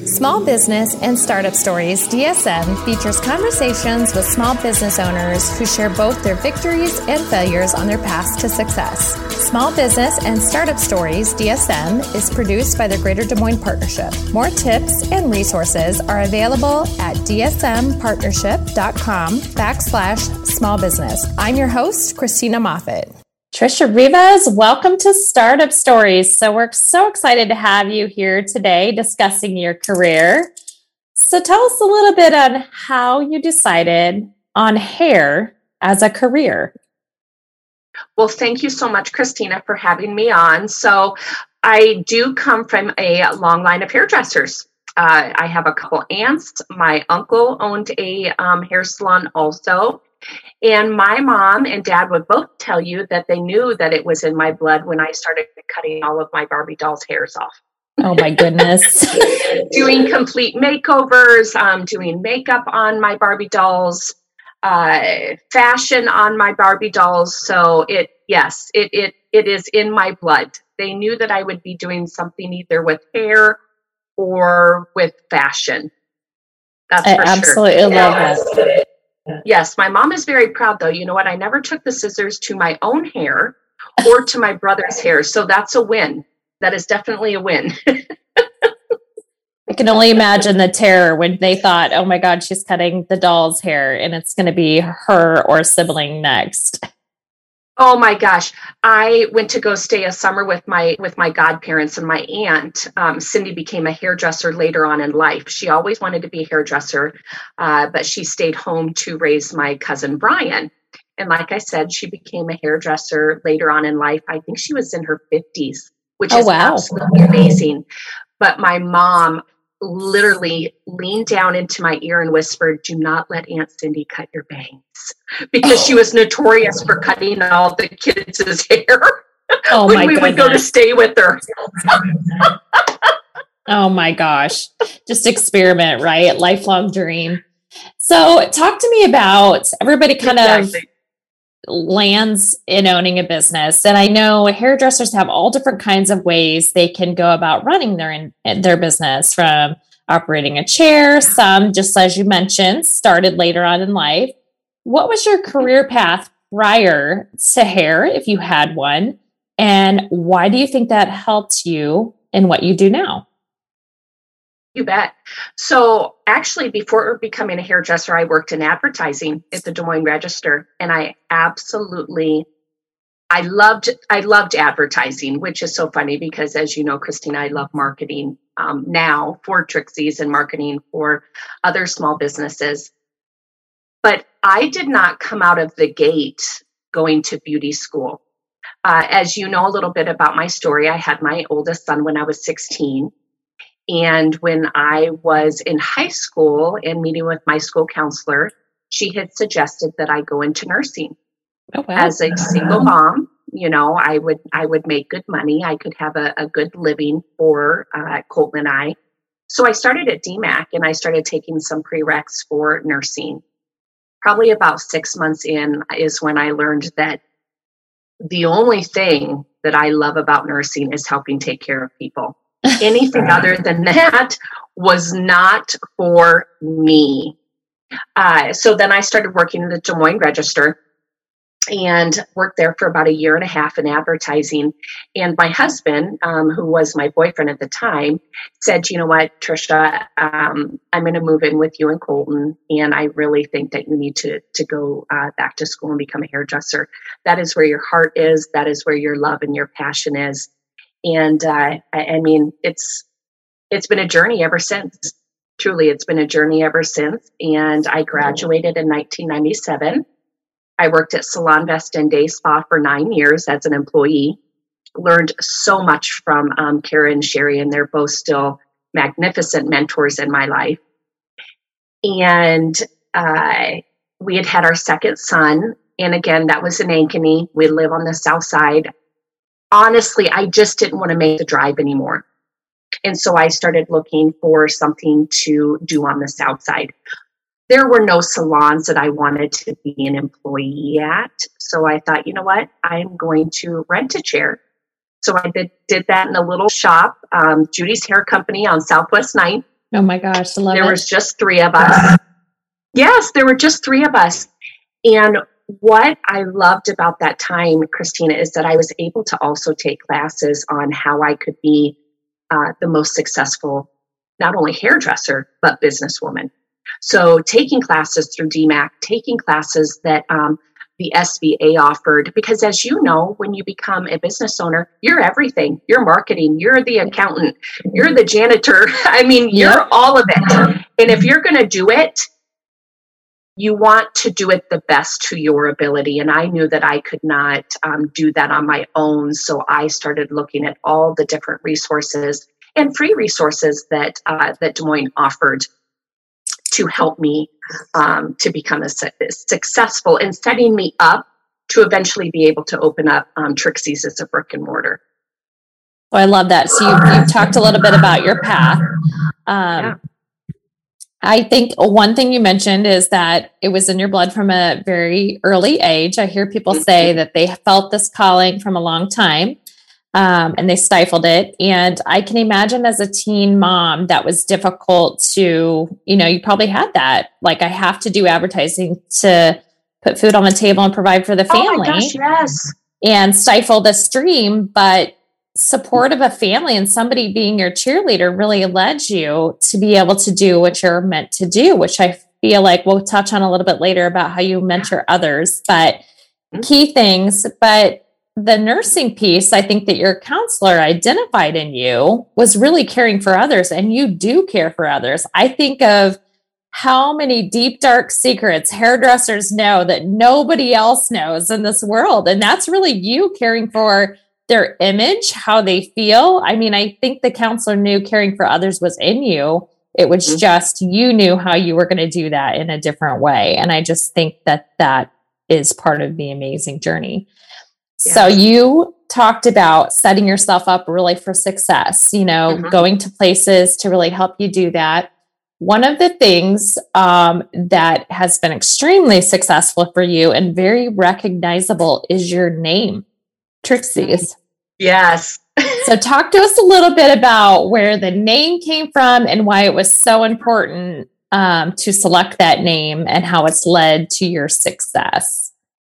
Small Business and Startup Stories DSM features conversations with small business owners who share both their victories and failures on their paths to success. Small Business and Startup Stories DSM is produced by the Greater Des Moines Partnership. More tips and resources are available at dsmpartnership.com/small business. I'm your host, Christina Moffett. Trisha Rivas, welcome to Startup Stories. So we're so excited to have you here today discussing your career. So tell us a little bit on how you decided on hair as a career. Well, thank you so much, Christina, for having me on. So I do come from a long line of hairdressers. I have a couple aunts. My uncle owned a hair salon also. And my mom and dad would both tell you that they knew that it was in my blood when I started cutting all of my Barbie dolls' hairs off. Oh my goodness. Doing complete makeovers, doing makeup on my Barbie dolls, fashion on my Barbie dolls. So it is in my blood. They knew that I would be doing something either with hair or with fashion. That's for absolutely sure. Love that. Yes, my mom is very proud, though. You know what? I never took the scissors to my own hair or to my brother's hair. So that's a win. That is definitely a win. I can only imagine the terror when they thought, oh my God, she's cutting the doll's hair and it's going to be her or sibling next. Oh my gosh. I went to go stay a summer with my godparents, and my aunt, Cindy, became a hairdresser later on in life. She always wanted to be a hairdresser, but she stayed home to raise my cousin Brian. And like I said, she became a hairdresser later on in life. I think she was in her 50s, which is absolutely amazing. But my mom literally leaned down into my ear and whispered, "Do not let Aunt Cindy cut your bangs," because she was notorious for cutting all the kids' hair when we would go to stay with her. Oh my gosh. Just experiment, right? Lifelong dream. So talk to me about everybody kind of lands in owning a business. And I know hairdressers have all different kinds of ways they can go about running their business, from operating a chair. Some, just as you mentioned, started later on in life. What was your career path prior to hair, if you had one? And why do you think that helped you in what you do now? You bet. So actually, before becoming a hairdresser, I worked in advertising at the Des Moines Register, and I loved advertising, which is so funny because, as you know, Christina, I love marketing now for Trixie's and marketing for other small businesses. But I did not come out of the gate going to beauty school. As you know a little bit about my story, I had my oldest son when I was 16. And when I was in high school and meeting with my school counselor, she had suggested that I go into nursing. Oh, wow. As a single mom, you know, I would make good money. I could have a good living for Colton and I. So I started at DMAC and I started taking some prereqs for nursing. Probably about 6 months in is when I learned that the only thing that I love about nursing is helping take care of people. Anything other than that was not for me. So then I started working in the Des Moines Register and worked there for about 1.5 years in advertising. And my husband, who was my boyfriend at the time, said, "You know what, Trisha, I'm going to move in with you and Colton, and I really think that you need to go back to school and become a hairdresser. That is where your heart is. That is where your love and your passion is." And I mean, it's been a journey ever since. Truly, it's been a journey ever since. And I graduated in 1997. I worked at Salon Vest and Day Spa for 9 years as an employee. Learned so much from Kara and Sherry, and they're both still magnificent mentors in my life. And we had our second son. And again, that was in Ankeny. We live on the south side. Honestly, I just didn't want to make the drive anymore. And so I started looking for something to do on the south side. There were no salons that I wanted to be an employee at. So I thought, you know what? I'm going to rent a chair. So I did that in a little shop, Judy's Hair Company on Southwest 9th. Oh my gosh, I love it. There was just 3 of us. Yes, there were just 3 of us. And what I loved about that time, Christina, is that I was able to also take classes on how I could be the most successful, not only hairdresser, but businesswoman. So taking classes through DMAC, taking classes that the SBA offered, because as you know, when you become a business owner, you're everything. You're marketing, you're the accountant, you're the janitor. I mean, you're all of it. And if you're going to do it, you want to do it the best to your ability. And I knew that I could not do that on my own. So I started looking at all the different resources and free resources that Des Moines offered to help me to become successful and setting me up to eventually be able to open up Trixie's as a brick and mortar. Oh, I love that. So you've talked a little bit about your path. I think one thing you mentioned is that it was in your blood from a very early age. I hear people say that they felt this calling from a long time, and they stifled it. And I can imagine as a teen mom, that was difficult to, you probably had that. Like, I have to do advertising to put food on the table and provide for the family. Oh my gosh, yes. And stifle this dream. But support of a family and somebody being your cheerleader really led you to be able to do what you're meant to do, which I feel like we'll touch on a little bit later about how you mentor others, but key things. But the nursing piece, I think that your counselor identified in you was really caring for others, and you do care for others. I think of how many deep, dark secrets hairdressers know that nobody else knows in this world. And that's really you caring for their image, how they feel. I mean, I think the counselor knew caring for others was in you. It was just, you knew how you were going to do that in a different way. And I just think that that is part of the amazing journey. Yeah. So you talked about setting yourself up really for success, going to places to really help you do that. One of the things that has been extremely successful for you and very recognizable is your name, Trixie's. Yes. So talk to us a little bit about where the name came from and why it was so important to select that name and how it's led to your success.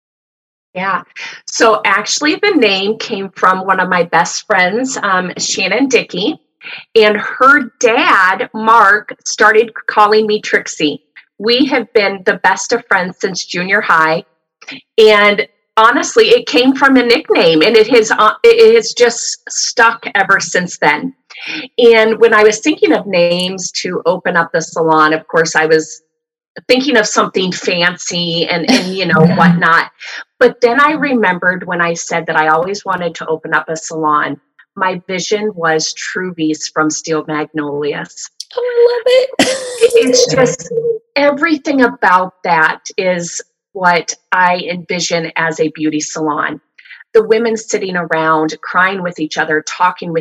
Yeah. So actually the name came from one of my best friends, Shannon Dickey, and her dad, Mark, started calling me Trixie. We have been the best of friends since junior high. And honestly, it came from a nickname, and it has just stuck ever since then. And when I was thinking of names to open up the salon, of course, I was thinking of something fancy and whatnot. But then I remembered when I said that I always wanted to open up a salon, my vision was Truvies from Steel Magnolias. Oh, I love it. It's just everything about that is what I envision as a beauty salon. The women sitting around, crying with each other, talking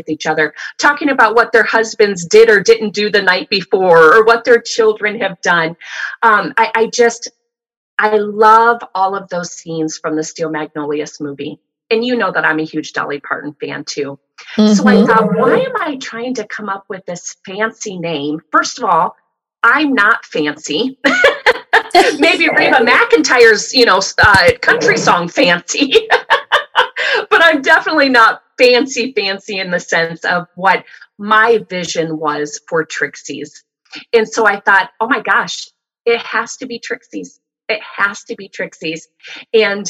about what their husbands did or didn't do the night before, or what their children have done. I love all of those scenes from the Steel Magnolias movie. And you know that I'm a huge Dolly Parton fan too. Mm-hmm. So I thought, why am I trying to come up with this fancy name? First of all, I'm not fancy. Maybe Reba McEntire's, country song fancy. But I'm definitely not fancy in the sense of what my vision was for Trixie's. And so I thought, oh my gosh, it has to be Trixie's. It has to be Trixie's. And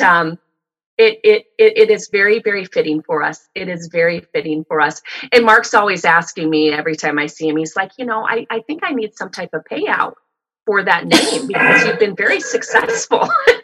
it is very, very fitting for us. It is very fitting for us. And Mark's always asking me every time I see him, he's like, I think I need some type of payout for that name because you've been very successful.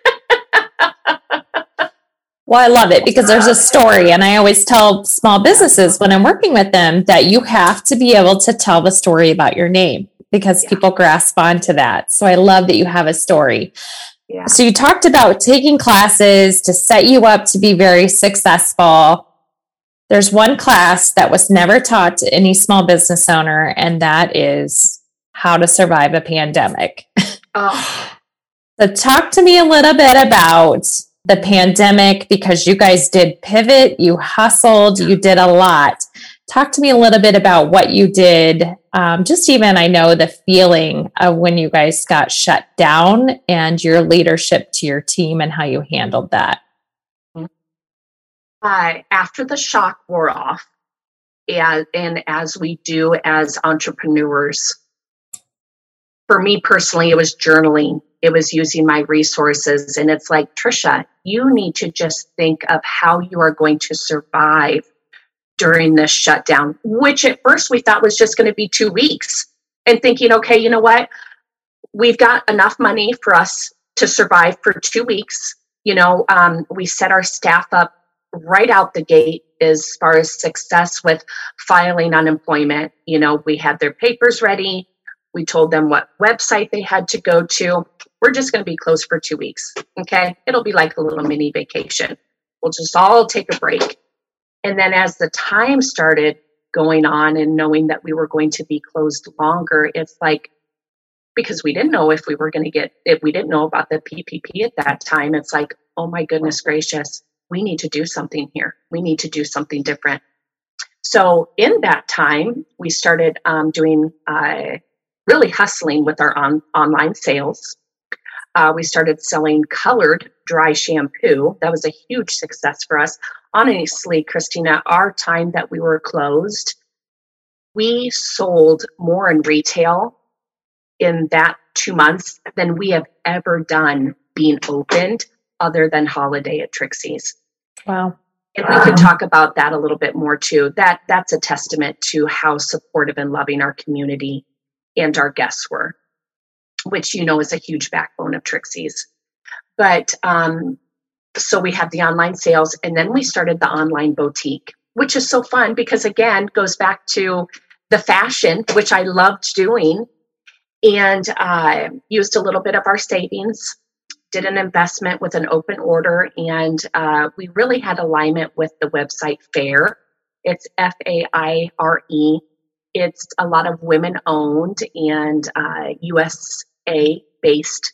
Well, I love it because there's a story, and I always tell small businesses when I'm working with them that you have to be able to tell the story about your name because people grasp onto that. So I love that you have a story. Yeah. So you talked about taking classes to set you up to be very successful. There's one class that was never taught to any small business owner, and that is how to survive a pandemic. Oh. So talk to me a little bit about the pandemic, because you guys did pivot, you hustled, you did a lot. Talk to me a little bit about what you did just even, I know the feeling of when you guys got shut down and your leadership to your team and how you handled that. After the shock wore off, and as we do as entrepreneurs, for me personally, it was journaling. It was using my resources. And it's like, Trisha, you need to just think of how you are going to survive during this shutdown, which at first we thought was just going to be 2 weeks. And thinking, okay, you know what? We've got enough money for us to survive for 2 weeks. We set our staff up right out the gate as far as success with filing unemployment. We had their papers ready. We told them what website they had to go to. We're just going to be closed for 2 weeks. Okay. It'll be like a little mini vacation. We'll just all take a break. And then as the time started going on and knowing that we were going to be closed longer, it's like, because we didn't know if we didn't know about the PPP at that time, it's like, oh my goodness gracious, we need to do something here. We need to do something different. So in that time, we started doing really hustling with our online sales. We started selling colored dry shampoo. That was a huge success for us. Honestly, Christina, our time that we were closed, we sold more in retail in that 2 months than we have ever done being opened, other than holiday at Trixie's. Wow. And we could talk about that a little bit more too. That's a testament to how supportive and loving our community and our guests were, which is a huge backbone of Trixie's. But so we had the online sales, and then we started the online boutique, which is so fun because, again, goes back to the fashion, which I loved doing, and used a little bit of our savings, did an investment with an open order, and we really had alignment with the website FAIRE. It's FAIRE. It's a lot of women-owned and USA-based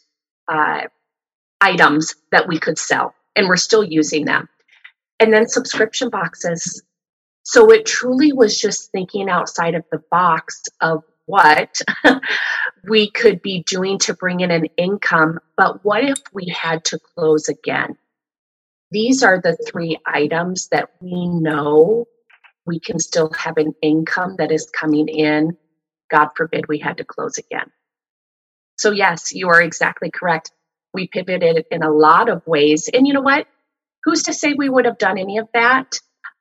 items that we could sell, and we're still using them. And then subscription boxes. So it truly was just thinking outside of the box of what we could be doing to bring in an income, but what if we had to close again? These are the 3 items that we know we can still have an income that is coming in. God forbid we had to close again. So yes, you are exactly correct. We pivoted in a lot of ways. And you know what? Who's to say we would have done any of that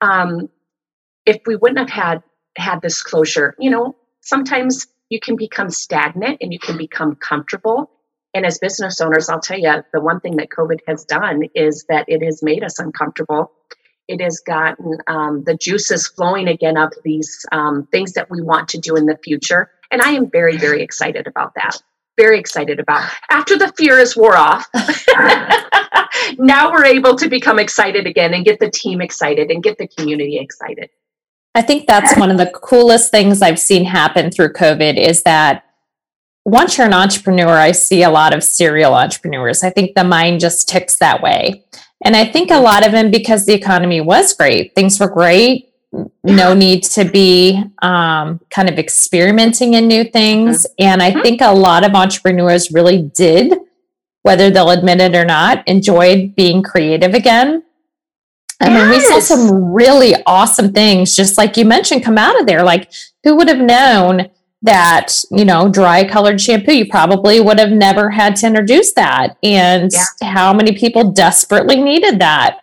if we wouldn't have had this closure? Sometimes you can become stagnant and you can become comfortable. And as business owners, I'll tell you, the one thing that COVID has done is that it has made us uncomfortable. It has gotten the juices flowing again of these things that we want to do in the future. And I am very, very excited about that. Very excited about. After the fear is wore off, now we're able to become excited again and get the team excited and get the community excited. I think that's one of the coolest things I've seen happen through COVID is that once you're an entrepreneur, I see a lot of serial entrepreneurs. I think the mind just ticks that way. And I think a lot of them, because the economy was great, things were great, no need to be kind of experimenting in new things. And I think a lot of entrepreneurs really did, whether they'll admit it or not, enjoyed being creative again. I mean, we saw some really awesome things, just like you mentioned, come out of there. Like, who would have known that, dry colored shampoo, you probably would have never had to introduce that. And how many people desperately needed that,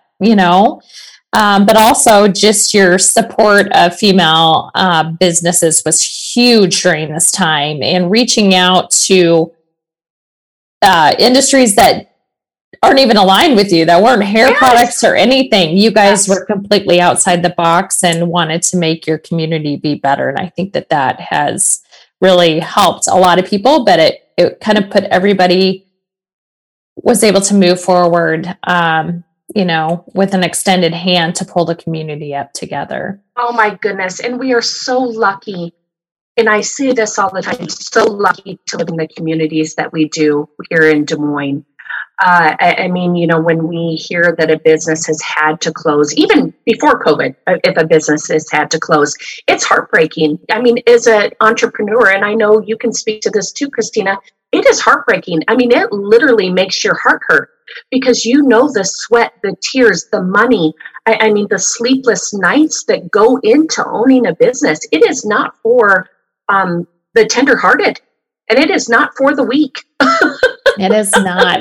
but also just your support of female businesses was huge during this time, and reaching out to industries that aren't even aligned with you, that weren't hair products or anything. You guys were completely outside the box and wanted to make your community be better. And I think that has really helped a lot of people, but it kind of put everybody was able to move forward, with an extended hand to pull the community up together. Oh my goodness. And we are so lucky. And I say this all the time, so lucky to live in the communities that we do here in Des Moines. I mean, when we hear that a business has had to close, even before COVID, if a business has had to close, it's heartbreaking. I mean, as an entrepreneur, and I know you can speak to this too, Christina, it is heartbreaking. I mean, it literally makes your heart hurt because the sweat, the tears, the money, I mean, the sleepless nights that go into owning a business. It is not for the tenderhearted, and it is not for the weak. It is not.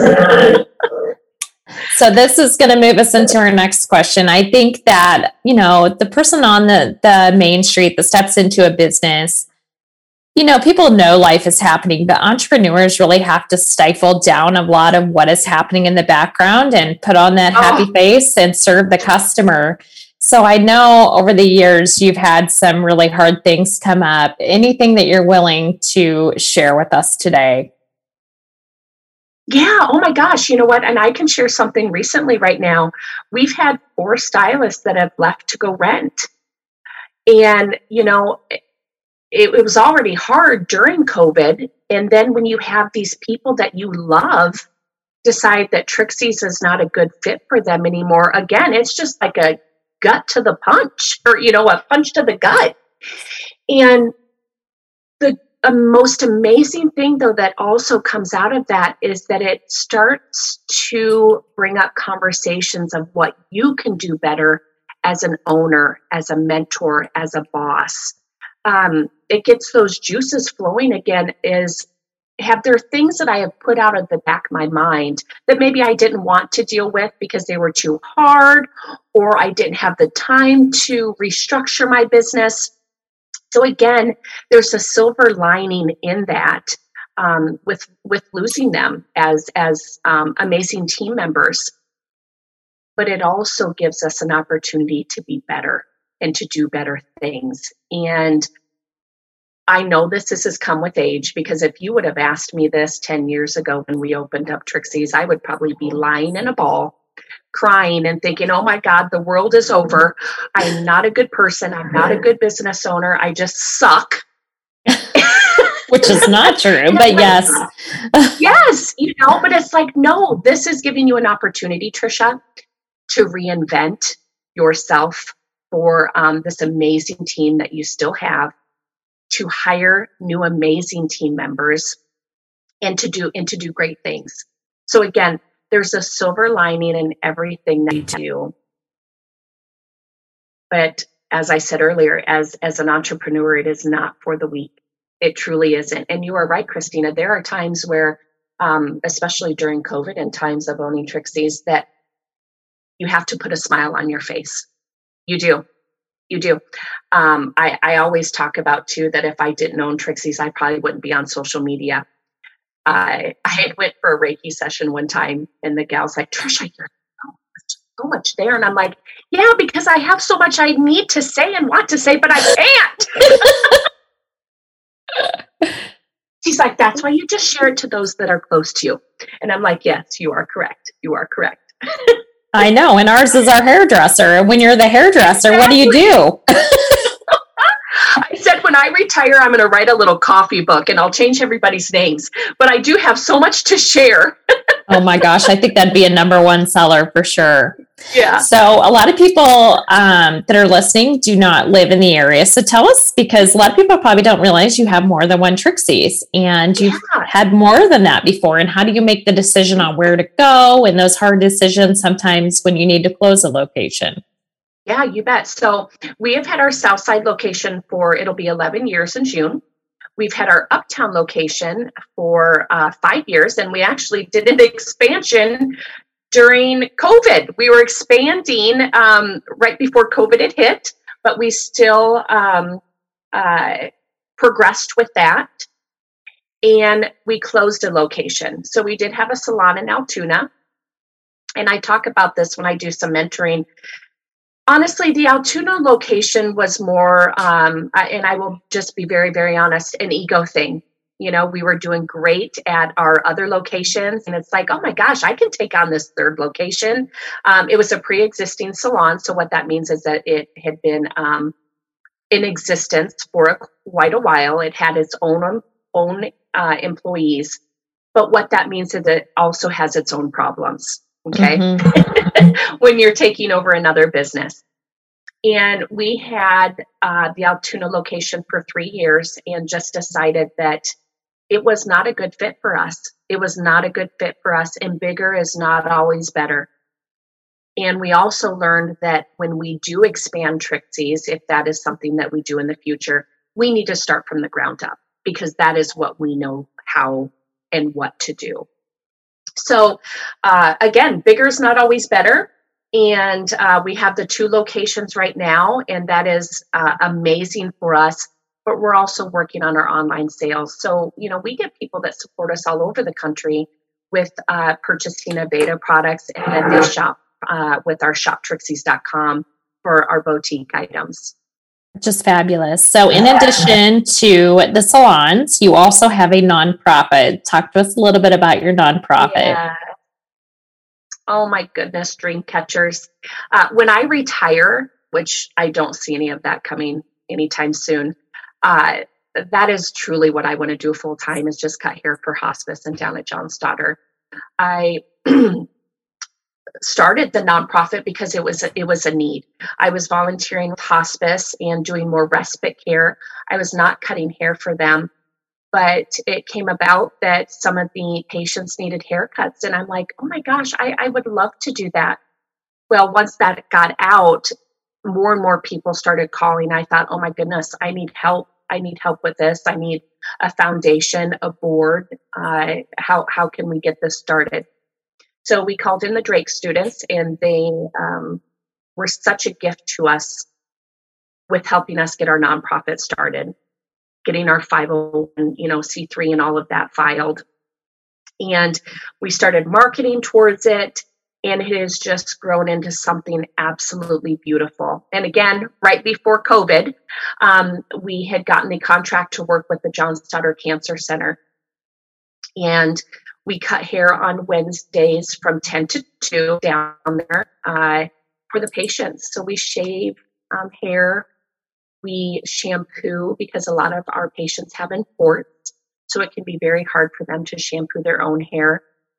So this is going to move us into our next question. I think that, the person on the main street that steps into a business, people know life is happening, but entrepreneurs really have to stifle down a lot of what is happening in the background and put on that happy face and serve the customer. So I know over the years, you've had some really hard things come up. Anything that you're willing to share with us today? Yeah. Oh my gosh. You know what? And I can share something recently right now. We've had 4 stylists that have left to go rent. And, it was already hard during COVID. And then when you have these people that you love decide that Trixie's is not a good fit for them anymore, again, it's just like a gut to the punch, or, a punch to the gut. And the most amazing thing, though, that also comes out of that is that it starts to bring up conversations of what you can do better as an owner, as a mentor, as a boss. It gets those juices flowing again. Have there things that I have put out of the back of my mind that maybe I didn't want to deal with because they were too hard, or I didn't have the time to restructure my business? So again, there's a silver lining in that, with losing them as amazing team members. But it also gives us an opportunity to be better and to do better things. And I know this has come with age, because if you would have asked me this 10 years ago when we opened up Trixie's, I would probably be lying in a ball, crying and thinking, oh my God, the world is over. I'm not a good person. I'm not a good business owner. I just suck. Which is not true, but yes. Yes, but it's like, no, this is giving you an opportunity, Trisha, to reinvent yourself for this amazing team that you still have, to hire new amazing team members, and to do great things. So again, there's a silver lining in everything that you do. But as I said earlier, as an entrepreneur, it is not for the weak. It truly isn't. And you are right, Christina. There are times where, especially during COVID and times of owning Trixie's, that you have to put a smile on your face. You do. You do. I always talk about too that if I didn't own Trixie's, I probably wouldn't be on social media. I went for a Reiki session one time, and the gal's like, Trisha, you're so much there. And I'm like, yeah, because I have so much I need to say and want to say, but I can't. She's like, that's why you just share it to those that are close to you. And I'm like, yes, you are correct. You are correct. I know. And ours is our hairdresser. When you're the hairdresser, exactly. What do you do? I said, when I retire, I'm going to write a little coffee book and I'll change everybody's names. But I do have so much to share. Oh my gosh. I think that'd be a number one seller for sure. Yeah. So a lot of people that are listening do not live in the area. So tell us, because a lot of people probably don't realize you have more than one Trixie's, and you've had more than that before. And how do you make the decision on where to go, and those hard decisions sometimes when you need to close a location? Yeah, you bet. So we have had our Southside location it'll be 11 years in June. We've had our Uptown location for 5 years, and we actually did an expansion during COVID. We were expanding right before COVID had hit, but we still progressed with that, and we closed a location. So we did have a salon in Altoona, and I talk about this when I do some mentoring. Honestly, the Altoona location was more, and I will just be very, very honest, an ego thing. We were doing great at our other locations, and it's like, oh my gosh, I can take on this third location. It was a pre-existing salon. So what that means is that it had been in existence for quite a while. It had its own employees. But what that means is it also has its own problems. Okay. Mm-hmm. When you're taking over another business. And we had the Altoona location for 3 years and just decided that it was not a good fit for us. It was not a good fit for us, and bigger is not always better. And we also learned that when we do expand Trixie's, if that is something that we do in the future, we need to start from the ground up, because that is what we know how and what to do. So again, bigger is not always better. And we have the 2 locations right now, and that is amazing for us. But we're also working on our online sales. So, we get people that support us all over the country with purchasing Aveda products, and then they shop with our shoptrixies.com for our boutique items. Just fabulous. So in addition to the salons, you also have a nonprofit. Talk to us a little bit about your nonprofit. Yeah. Oh my goodness, dream catchers. When I retire, which I don't see any of that coming anytime soon, that is truly what I want to do full time, is just cut hair for hospice and down at John's Daughter. I started the nonprofit because it was a need. I was volunteering with hospice and doing more respite care. I was not cutting hair for them, but it came about that some of the patients needed haircuts, and I'm like, oh my gosh, I would love to do that. Well, once that got out, more and more people started calling. I thought, oh my goodness, I need help. I need help with this. I need a foundation, a board. How can we get this started? So we called in the Drake students, and they were such a gift to us with helping us get our nonprofit started, getting our 501, C3 and all of that filed. And we started marketing towards it, and it has just grown into something absolutely beautiful. And again, right before COVID, we had gotten the contract to work with the John's Daughter Cancer Center. And we cut hair on Wednesdays from 10 to 2 down there for the patients. So we shave hair, we shampoo, because a lot of our patients have imports, so it can be very hard for them to shampoo their own hair.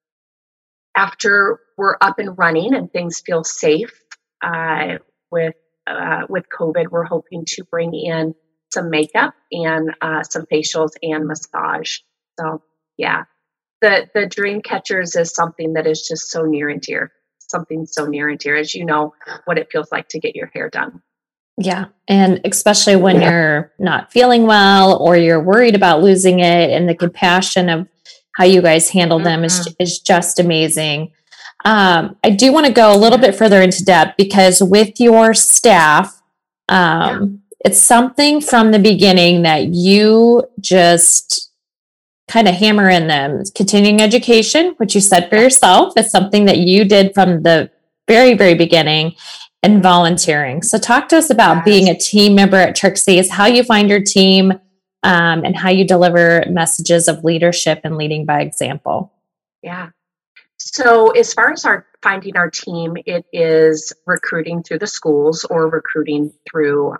After we're up and running and things feel safe with COVID, we're hoping to bring in some makeup and some facials and massage. So yeah. The dream catchers is something that is just so near and dear, something so near and dear, as you know what it feels like to get your hair done. Yeah. And especially when you're not feeling well or you're worried about losing it, and the compassion of how you guys handle them is just amazing. I do want to go a little bit further into depth, because with your staff, it's something from the beginning that you just kind of hammer in them. Continuing education, which you said for yourself, is something that you did from the very, very beginning, and volunteering. So talk to us about being a team member at Trixie's, how you find your team, and how you deliver messages of leadership and leading by example. Yeah. So as far as finding our team, it is recruiting through the schools or recruiting through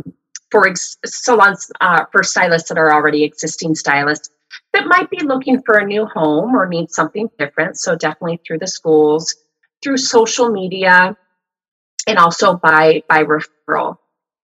salons for stylists that are already existing stylists that might be looking for a new home or need something different. So definitely through the schools, through social media, and also by referral.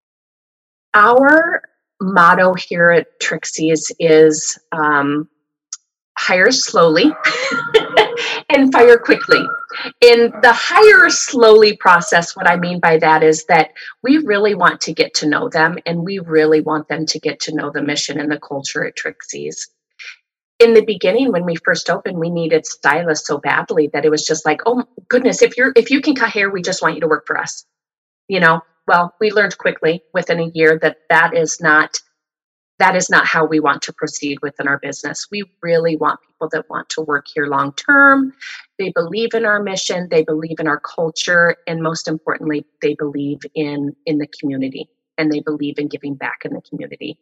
Our motto here at Trixie's is hire slowly and fire quickly. In the hire slowly process, what I mean by that is that we really want to get to know them, and we really want them to get to know the mission and the culture at Trixie's. In the beginning, when we first opened, we needed stylists so badly that it was just like, oh goodness, if you can cut hair, we just want you to work for us. Well, we learned quickly within a year that is not how we want to proceed within our business. We really want people that want to work here long term. They believe in our mission, they believe in our culture, and most importantly, they believe in the community, and they believe in giving back in the community.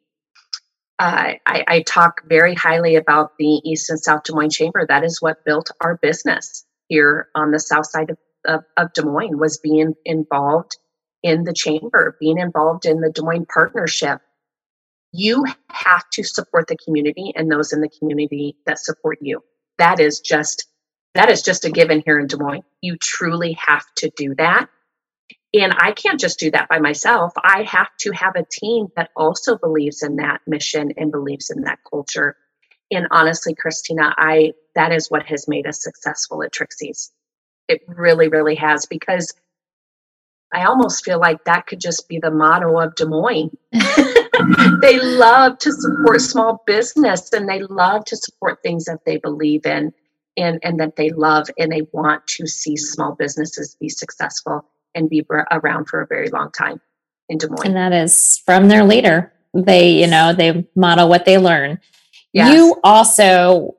I talk very highly about the East and South Des Moines Chamber. That is what built our business here on the south side of Des Moines, was being involved in the chamber, being involved in the Des Moines Partnership. You have to support the community and those in the community that support you. that is just a given here in Des Moines. You truly have to do that. And I can't just do that by myself. I have to have a team that also believes in that mission and believes in that culture. And honestly, Christina, that is what has made us successful at Trixie's. It really, really has, because I almost feel like that could just be the motto of Des Moines. They love to support small business, and they love to support things that they believe in and that they love, and they want to see small businesses be successful and be around for a very long time in Des Moines. And that is from their leader. They model what they learn. Yes. You also,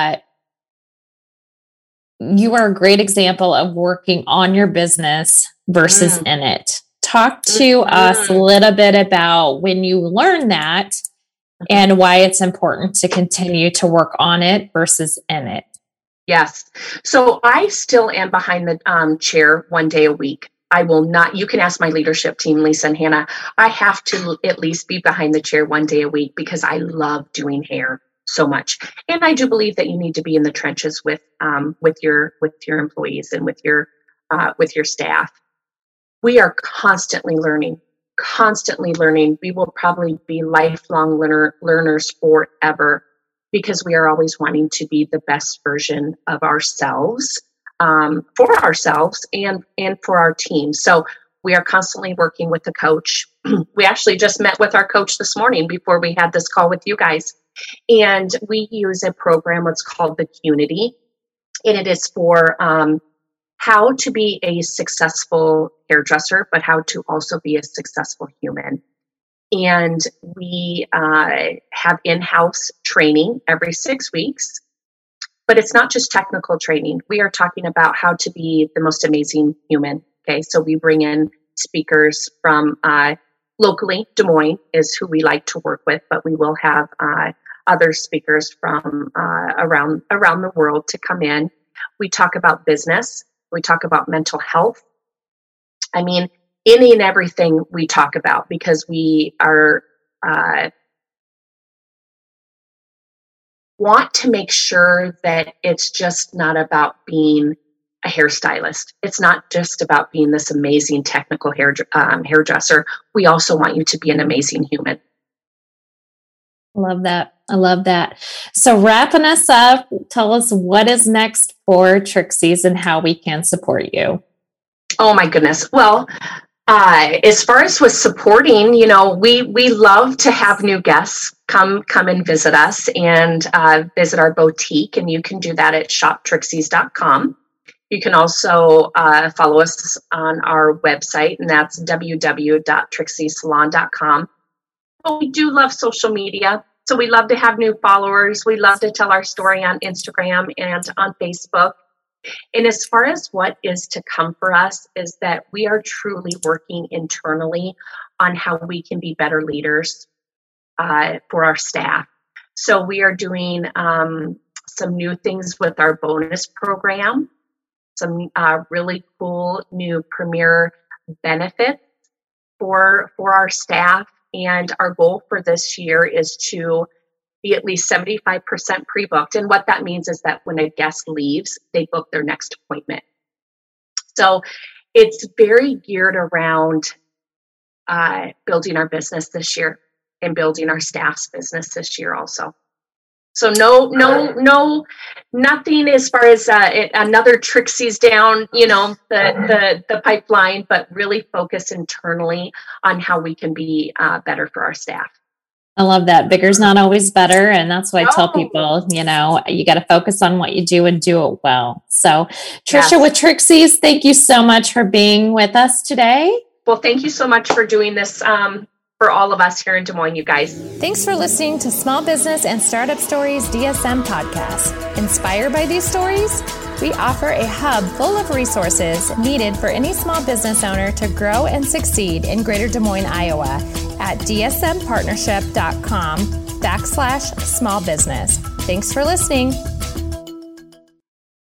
you are a great example of working on your business versus in it. Talk to us a little bit about when you learn that and why it's important to continue to work on it versus in it. Yes. So I still am behind the chair one day a week. I will not, you can ask my leadership team, Lisa and Hannah, I have to at least be behind the chair one day a week because I love doing hair so much. And I do believe that you need to be in the trenches with your employees and with your staff. We are constantly learning. We will probably be lifelong learners forever, because we are always wanting to be the best version of ourselves, for ourselves and for our team. So we are constantly working with the coach. We actually just met with our coach this morning before we had this call with you guys. And we use a program, what's called the Unity. And it is for how to be a successful hairdresser, but how to also be a successful human. And we have in-house training every 6 weeks, but it's not just technical training. We are talking about how to be the most amazing human. Okay, so we bring in speakers from locally. Des Moines is who we like to work with, but we will have other speakers from around the world to come in. We talk about business. We talk about mental health. I mean, any and everything we talk about, because we are want to make sure that it's just not about being a hairstylist. It's not just about being this amazing technical hairdresser. We also want you to be an amazing human. I love that. So wrapping us up, tell us what is next for Trixie's and how we can support you. Oh my goodness. Well, as far as with supporting, we love to have new guests come and visit us and visit our boutique. And you can do that at shoptrixies.com. You can also follow us on our website, and that's www.trixiesalon.com. But we do love social media. So we love to have new followers. We love to tell our story on Instagram and on Facebook. And as far as what is to come for us is that we are truly working internally on how we can be better leaders for our staff. So we are doing some new things with our bonus program, some really cool new premier benefits for our staff. And our goal for this year is to be at least 75% pre-booked. And what that means is that when a guest leaves, they book their next appointment. So it's very geared around building our business this year and building our staff's business this year also. So nothing as far as another Trixie's down, the pipeline, but really focus internally on how we can be better for our staff. I love that. Bigger's not always better. And that's why I tell people, you got to focus on what you do and do it well. So Trisha with Trixie's, thank you so much for being with us today. Well, thank you so much for doing this for all of us here in Des Moines, you guys. Thanks for listening to Small Business and Startup Stories DSM podcast. Inspired by these stories, we offer a hub full of resources needed for any small business owner to grow and succeed in Greater Des Moines, Iowa at dsmpartnership.com/small business. Thanks for listening.